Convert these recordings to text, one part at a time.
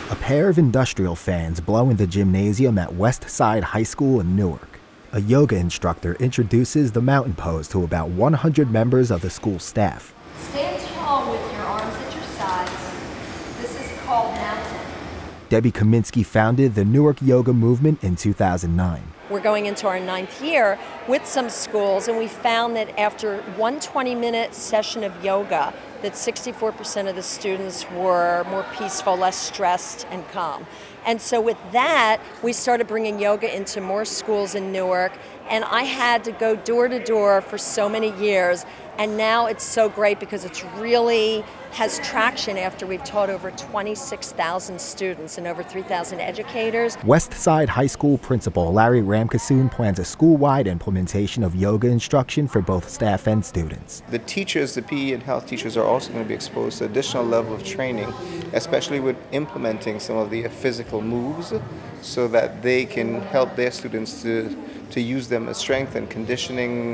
A pair of industrial fans blow in the gymnasium at West Side High School in Newark. A yoga instructor introduces the mountain pose to about 100 members of the school staff. Stand tall with your arms at your sides. This is called mountain. Debbie Kaminsky founded the Newark Yoga Movement in 2009. We're going into our 9th year with some schools, and we found that after one 20-minute session of yoga, that 64% of the students were more peaceful, less stressed, and calm. And so with that, we started bringing yoga into more schools in Newark, and I had to go door to door for so many years, and now it's so great because it's really has traction after we've taught over 26,000 students and over 3,000 educators. West Side High School principal Larry Ramkasoon plans a school-wide implementation of yoga instruction for both staff and students. The teachers, the PE and health teachers, are also going to be exposed to additional level of training, especially with implementing some of the physical moves so that they can help their students to use them as strength and conditioning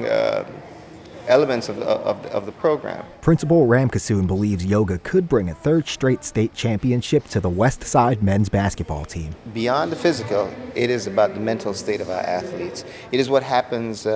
elements of the program. Principal Ramkasoon believes yoga could bring a third straight state championship to the West Side men's basketball team. Beyond the physical, it is about the mental state of our athletes. It is what happens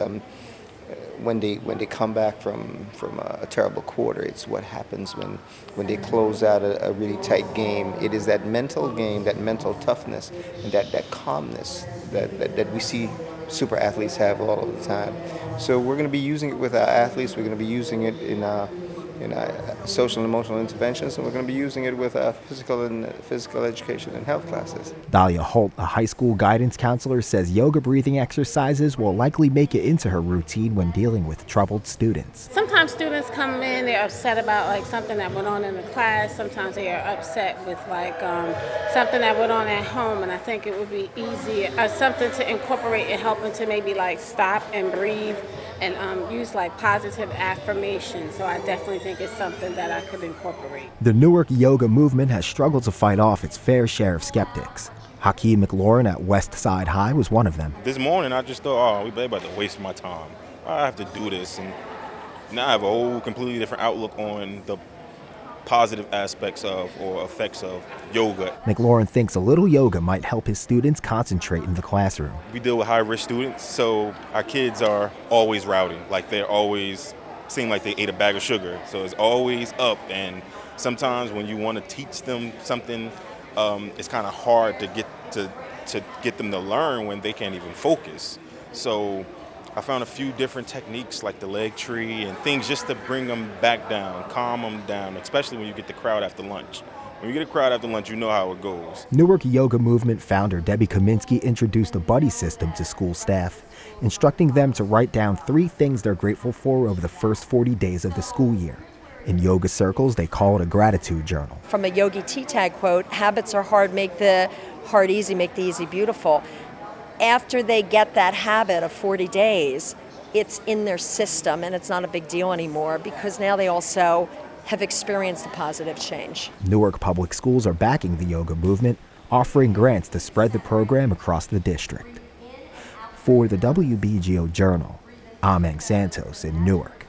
when they come back from a terrible quarter. It's what happens when they close out a really tight game. It is that mental game, that mental toughness, and that calmness that we see super athletes have all of the time. So we're going to be using it with our athletes. We're going to be using it in our social and emotional interventions, and we're going to be using it with our physical education and health classes. Dahlia Holt, a high school guidance counselor, says yoga breathing exercises will likely make it into her routine when dealing with troubled students. Sometimes students come in, they're upset about something that went on in the class. Sometimes they are upset with something that went on at home, and I think it would be easy, something to incorporate and help them to maybe stop and breathe and use positive affirmations. So I definitely think it's something that I could incorporate. The Newark Yoga Movement has struggled to fight off its fair share of skeptics. Hakeem McLaurin at West Side High was one of them. This morning I just thought, they about to waste my time. I have to do this. And now I have a whole completely different outlook on the positive aspects of or effects of yoga. McLaurin thinks a little yoga might help his students concentrate in the classroom. We deal with high-risk students, so our kids are always rowdy. They're always seem like they ate a bag of sugar, so it's always up. And sometimes when you want to teach them something, it's kind of hard to get them to learn when they can't even focus. So I found a few different techniques like the leg tree and things just to bring them back down, calm them down, especially when you get the crowd after lunch. When you get a crowd after lunch, you know how it goes. Newark Yoga Movement founder Debbie Kaminsky introduced a buddy system to school staff, instructing them to write down 3 things they're grateful for over the first 40 days of the school year. In yoga circles, they call it a gratitude journal. From a Yogi T-Tag quote, habits are hard, make the hard easy, make the easy beautiful. After they get that habit of 40 days, it's in their system and it's not a big deal anymore because now they also have experienced the positive change. Newark Public Schools are backing the yoga movement, offering grants to spread the program across the district. For the WBGO Journal, I'm Ang Santos in Newark.